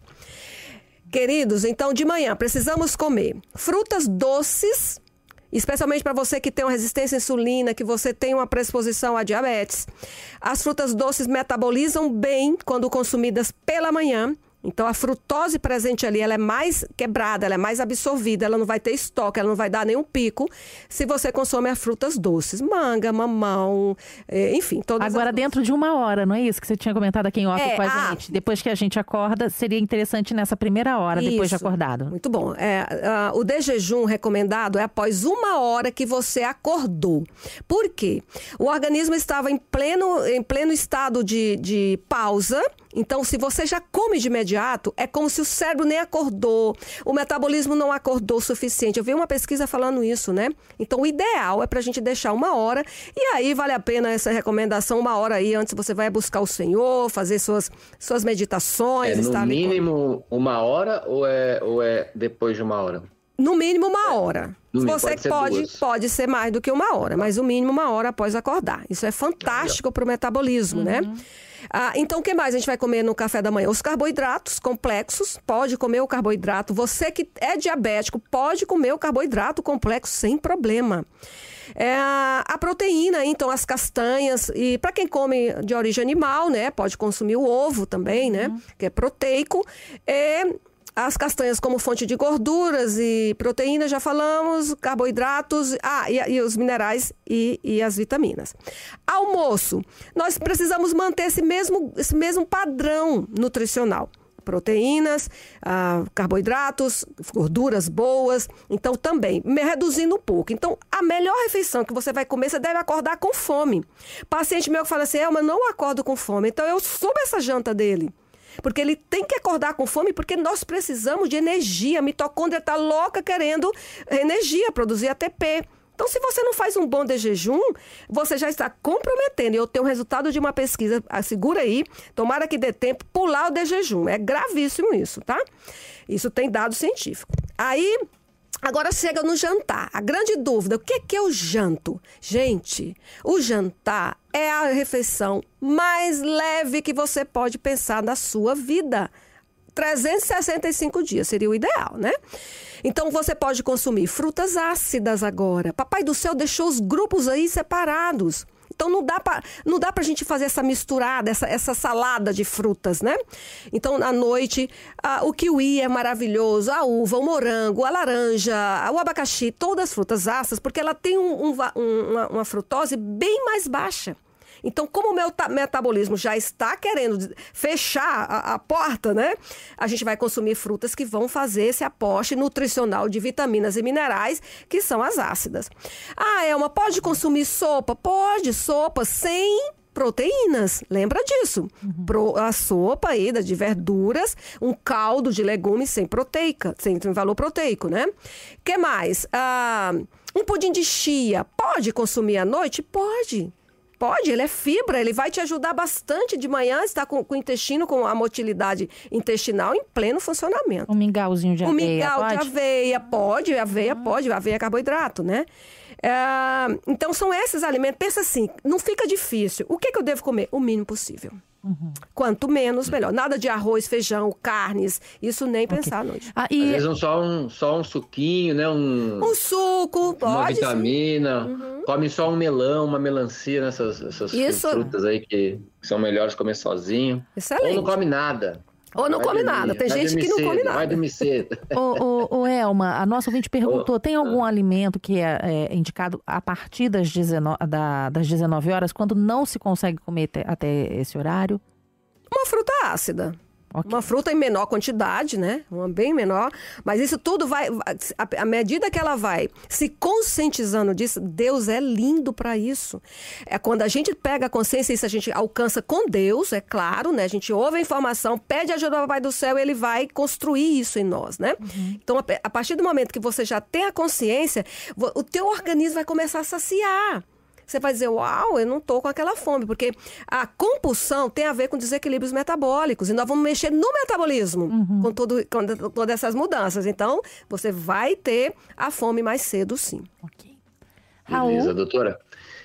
Queridos, então de manhã precisamos comer frutas doces, especialmente para você que tem uma resistência à insulina, que você tem uma predisposição à diabetes. As frutas doces metabolizam bem quando consumidas pela manhã. Então, a frutose presente ali, ela é mais quebrada, ela é mais absorvida, ela não vai ter estoque, ela não vai dar nenhum pico se você consome as frutas doces. Manga, mamão, enfim, todas Agora, as dentro de uma hora, não é isso que você tinha comentado aqui em off é, com a ah, gente? Depois que a gente acorda, seria interessante nessa primeira hora, isso, depois de acordado. Muito bom. É, uh, o desjejum recomendado é após uma hora que você acordou. Por quê? O organismo estava em pleno, em pleno estado de, de pausa. Então, se você já come de imediato, é como se o cérebro nem acordou, o metabolismo não acordou o suficiente. Eu vi uma pesquisa falando isso, né? Então, o ideal é para a gente deixar uma hora, e aí vale a pena essa recomendação, uma hora aí antes você vai buscar o Senhor, fazer suas, suas meditações. É no estar mínimo com... uma hora ou é, ou é depois de uma hora? No mínimo uma hora. No mínimo, você pode ser pode, duas. pode ser mais do que uma hora, mas o mínimo uma hora após acordar. Isso é fantástico para o metabolismo, uhum. né? Ah, então, o que mais a gente vai comer no café da manhã? Os carboidratos complexos, pode comer o carboidrato. Você que é diabético, pode comer o carboidrato complexo sem problema. É, a proteína, então, as castanhas. E para quem come de origem animal, né? Pode consumir o ovo também, né? Uhum. Que é proteico. É... As castanhas como fonte de gorduras e proteínas, já falamos, carboidratos, ah, e, e os minerais e, e as vitaminas. Almoço, nós precisamos manter esse mesmo, esse mesmo padrão nutricional. Proteínas, ah, carboidratos, gorduras boas, então também, me reduzindo um pouco. Então, a melhor refeição que você vai comer, você deve acordar com fome. Paciente meu que fala assim, Elma, não acordo com fome, então eu subo essa janta dele. Porque ele tem que acordar com fome, porque nós precisamos de energia. A mitocôndria está louca querendo energia, produzir A T P. Então, se você não faz um bom de jejum, você já está comprometendo. E eu tenho o resultado de uma pesquisa, segura aí, tomara que dê tempo, pular o de jejum. É gravíssimo isso, tá? Isso tem dado científico. Aí... Agora chega no jantar. A grande dúvida, o que é que eu janto? Gente, o jantar é a refeição mais leve que você pode pensar na sua vida. trezentos e sessenta e cinco dias seria o ideal, né? Então, você pode consumir frutas ácidas agora. Papai do céu deixou os grupos aí separados. Então, não dá para não dá pra gente fazer essa misturada, essa, essa salada de frutas, né? Então, à noite, ah, o kiwi é maravilhoso, a uva, o morango, a laranja, o abacaxi, todas as frutas ácidas, porque ela tem um, um, uma, uma frutose bem mais baixa. Então, como o meu metabolismo já está querendo fechar a, a porta, né? A gente vai consumir frutas que vão fazer esse aporte nutricional de vitaminas e minerais, que são as ácidas. Ah, Elma, pode consumir sopa? Pode, sopa sem proteínas, lembra disso. Uhum. Pro, a sopa aí de verduras, um caldo de legumes sem proteica, sem valor proteico, né? Que mais? Ah, um pudim de chia, pode consumir à noite? Pode. Pode, ele é fibra, ele vai te ajudar bastante de manhã, está com, com o intestino, com a motilidade intestinal em pleno funcionamento. Um mingauzinho de aveia, Um mingau pode? de aveia, pode, aveia pode, aveia é carboidrato, né? É, então, são esses alimentos. Pensa assim, não fica difícil. O que, que eu devo comer? O mínimo possível. Uhum. Quanto menos, melhor. Nada de arroz, feijão, carnes, isso nem okay. pensar à noite. Ah, e... Às vezes só um, só um suquinho, né? Um, um suco, pode. Uma vitamina. Uhum. Come só um melão, uma melancia, né? Essas, essas isso. frutas aí que são melhores comer sozinho. Excelente. Ou não come nada. Ou não vai come dormir, nada. Tem gente que não cedo, come nada. Vai dormir cedo. Ô, ô, ô Elma, a nossa ouvinte perguntou, tem algum alimento que é, é indicado a partir das dezenove, da, das dezenove horas, quando não se consegue comer te, até esse horário? Uma fruta ácida. Ok. Uma fruta em menor quantidade, né? Uma bem menor. Mas isso tudo vai... À à medida que ela vai se conscientizando disso, Deus é lindo para isso. É quando a gente pega a consciência, isso a gente alcança com Deus, é claro, né? A gente ouve a informação, pede ajuda ao Papai do Céu, ele vai construir isso em nós, né? Uhum. Então, a, a partir do momento que você já tem a consciência, o teu organismo vai começar a saciar. Você vai dizer, uau, eu não estou com aquela fome, porque a compulsão tem a ver com desequilíbrios metabólicos, e nós vamos mexer no metabolismo uhum. com, tudo, com todas essas mudanças. Então, você vai ter a fome mais cedo, sim. Ok. Beleza, Raul? doutora.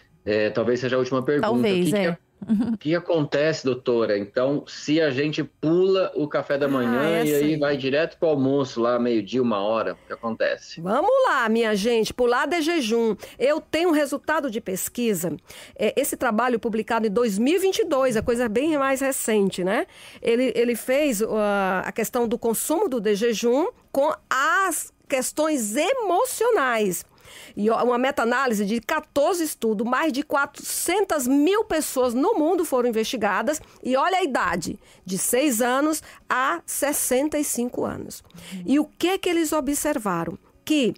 É, talvez seja a última pergunta. Talvez, o que é. Que... O que acontece, doutora, então, se a gente pula o café da manhã ah, é e aí assim. vai direto para o almoço lá, meio-dia, uma hora, o que acontece? Vamos lá, minha gente, pular de jejum. Eu tenho um resultado de pesquisa, é, esse trabalho publicado em dois mil e vinte e dois, a coisa bem mais recente, né? Ele, ele fez uh, a questão do consumo do de jejum com as questões emocionais. E uma meta-análise de quatorze estudos, mais de quatrocentas mil pessoas no mundo foram investigadas. E olha a idade, de seis anos a sessenta e cinco anos. Uhum. E o que que eles observaram? Que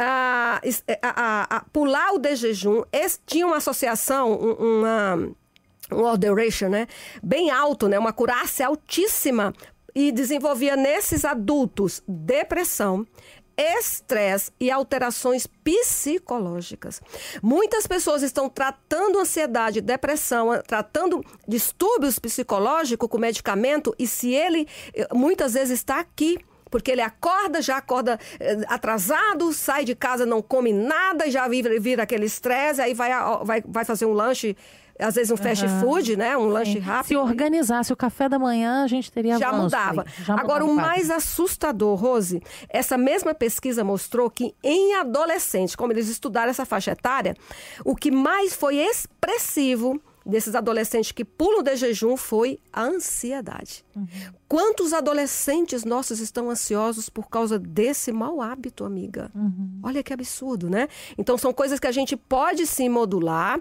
ah, a, a, a, pular o de jejum, esse, tinha uma associação, uma, um odds ratio, né? Bem alto, né? Uma acurácia altíssima. E desenvolvia nesses adultos depressão, estresse e alterações psicológicas. Muitas pessoas estão tratando ansiedade, depressão, tratando distúrbios psicológicos com medicamento, e se ele muitas vezes está aqui, porque ele acorda, já acorda atrasado, sai de casa, não come nada, já vira, vira aquele estresse, aí vai, vai, vai fazer um lanche, às vezes um fast uhum. food, né? Um lanche Sim. rápido. Se organizasse o café da manhã, a gente teria Já mudava. Já Agora, mudava o mais assustador, Rose, essa mesma pesquisa mostrou que em adolescentes, como eles estudaram essa faixa etária, o que mais foi expressivo desses adolescentes que pulam de jejum foi a ansiedade. Uhum. Quantos adolescentes nossos estão ansiosos por causa desse mau hábito, amiga? Uhum. Olha que absurdo, né? Então, são coisas que a gente pode sim modular.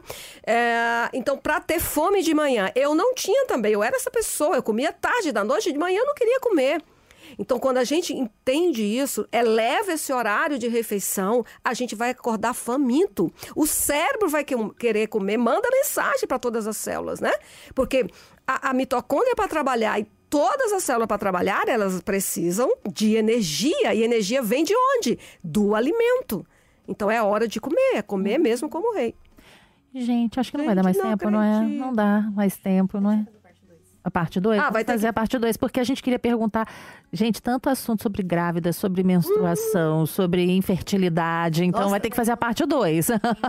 É, então, para ter fome de manhã, eu não tinha também, eu era essa pessoa, eu comia tarde da noite, de manhã eu não queria comer. Então, quando a gente entende isso, eleva esse horário de refeição, a gente vai acordar faminto. O cérebro vai que, querer comer, manda mensagem para todas as células, né? Porque a, a mitocôndria para trabalhar e todas as células para trabalhar, elas precisam de energia. E energia vem de onde? Do alimento. Então, é hora de comer, é comer mesmo como rei. Gente, acho que não Gente, vai dar mais não tempo, acredito. não é? Não dá mais tempo, não é? A parte dois? Ah, vai ter fazer que... a parte dois, porque a gente queria perguntar, gente, tanto assunto sobre grávidas, sobre menstruação, hum. sobre infertilidade, então Nossa. vai ter que fazer a parte dois.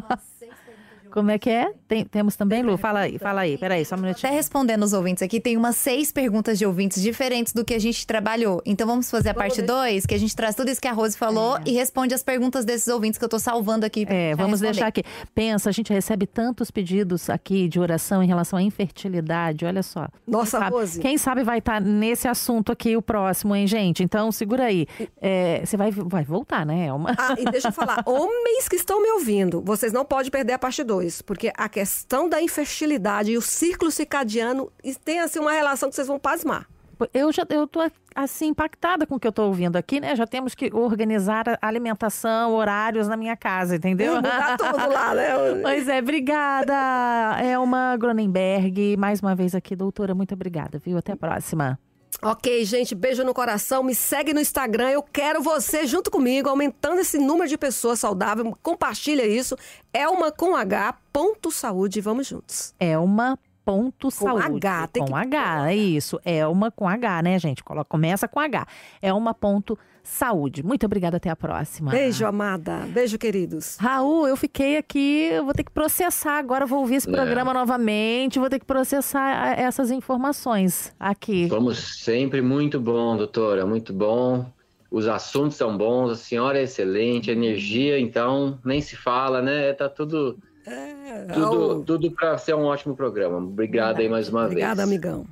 Como é que é? Tem, temos também, Lu? Fala aí, fala aí, peraí, só um minutinho. Até respondendo os ouvintes aqui, tem umas seis perguntas de ouvintes diferentes do que a gente trabalhou. Então vamos fazer a vamos parte dois, que a gente traz tudo isso que a Rose falou é. e responde as perguntas desses ouvintes que eu tô salvando aqui. É, vamos responder. deixar aqui. Pensa, a gente recebe tantos pedidos aqui de oração em relação à infertilidade, olha só. Nossa, quem Rose. Sabe, quem sabe vai estar tá nesse assunto aqui, o próximo, hein, gente? Então, segura aí. É, você vai, vai voltar, né, Elma? Ah, e deixa eu falar, homens que estão me ouvindo, vocês não podem perder a parte dois, porque a questão da infertilidade e o ciclo circadiano tem, assim, uma relação que vocês vão pasmar. Eu já eu tô assim impactada com o que eu tô ouvindo aqui, né? Já temos que organizar a alimentação, horários na minha casa, entendeu? Mudar tudo lá, né? Pois é, obrigada, Elma Gronenberg, mais uma vez aqui, doutora, muito obrigada, viu? Até a próxima. Ok, gente, beijo no coração, me segue no Instagram, eu quero você junto comigo, aumentando esse número de pessoas saudáveis, compartilha isso, Elma com H, ponto saúde, vamos juntos. Elma ponto com saúde. H, tem com que... H, é isso, Elma com H, né, gente? Começa com H, Elma ponto saúde. Muito obrigada, até a próxima. Beijo, amada, beijo, queridos. Raul, eu fiquei aqui, eu vou ter que processar agora, vou ouvir esse é. programa novamente, vou ter que processar essas informações aqui. Como sempre, muito bom, doutora, muito bom. Os assuntos são bons, a senhora é excelente, a energia, então, nem se fala, né? Tá tudo, é, tudo, tudo para ser um ótimo programa. Obrigado aí mais uma Obrigada, vez. Obrigada, amigão.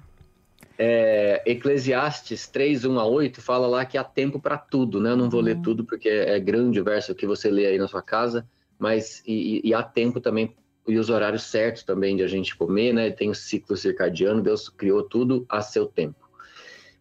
É, Eclesiastes três, um a oito fala lá que há tempo para tudo, né? Eu não vou uhum. ler tudo porque é grande o verso que você lê aí na sua casa, mas e, e há tempo também, e os horários certos também de a gente comer, né? Tem o ciclo circadiano, Deus criou tudo a seu tempo.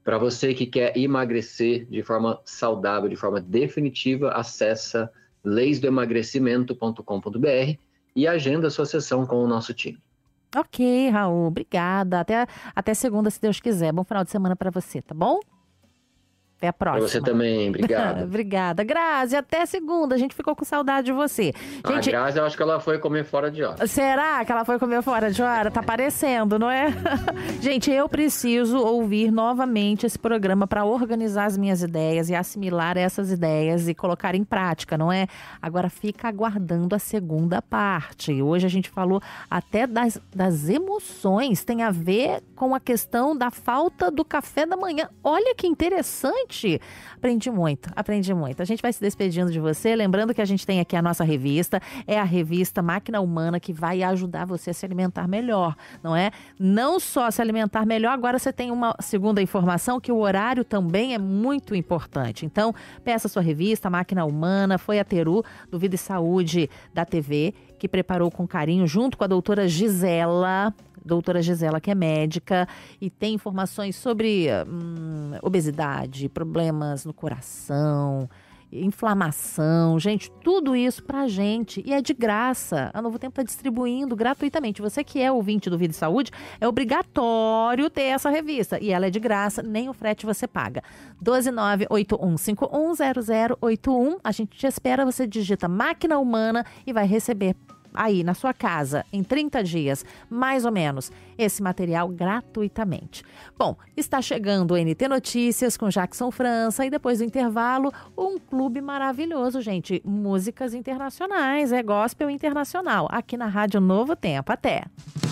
Para você que quer emagrecer de forma saudável, de forma definitiva, acessa leis do emagrecimento ponto com ponto b r e agenda a sua sessão com o nosso time. Ok, Raul, obrigada. Até, até segunda, se Deus quiser. Bom final de semana para você, tá bom? Até a próxima. Para você também, obrigado. Obrigada. Grazi, até segunda. A gente ficou com saudade de você. Gente... A Grazi, eu acho que ela foi comer fora de hora. Será que ela foi comer fora de hora? Tá parecendo, não é? Gente, eu preciso ouvir novamente esse programa para organizar as minhas ideias e assimilar essas ideias e colocar em prática, não é? Agora fica aguardando a segunda parte. Hoje a gente falou até das, das emoções. Tem a ver com a questão da falta do café da manhã. Olha que interessante. Aprendi muito, aprendi muito. A gente vai se despedindo de você, lembrando que a gente tem aqui a nossa revista, é a revista Máquina Humana, que vai ajudar você a se alimentar melhor, não é? Não só se alimentar melhor, agora você tem uma segunda informação, que o horário também é muito importante. Então, peça a sua revista, Máquina Humana. Foi a Teru, do Vida e Saúde da T V, que preparou com carinho, junto com a doutora Gisela, doutora Gisela, que é médica e tem informações sobre hum, obesidade, problemas no coração, inflamação, gente, tudo isso pra gente, e é de graça. A Novo Tempo está distribuindo gratuitamente. Você que é ouvinte do Vida e Saúde, é obrigatório ter essa revista, e ela é de graça, nem o frete você paga. doze nove oito um cinco um zero zero oito um, a gente te espera, você digita Máquina Humana e vai receber aí na sua casa, em trinta dias, mais ou menos, esse material gratuitamente. Bom, está chegando o N T Notícias com Jackson França e depois do intervalo, um clube maravilhoso, gente. Músicas internacionais, é gospel internacional, aqui na Rádio Novo Tempo. Até!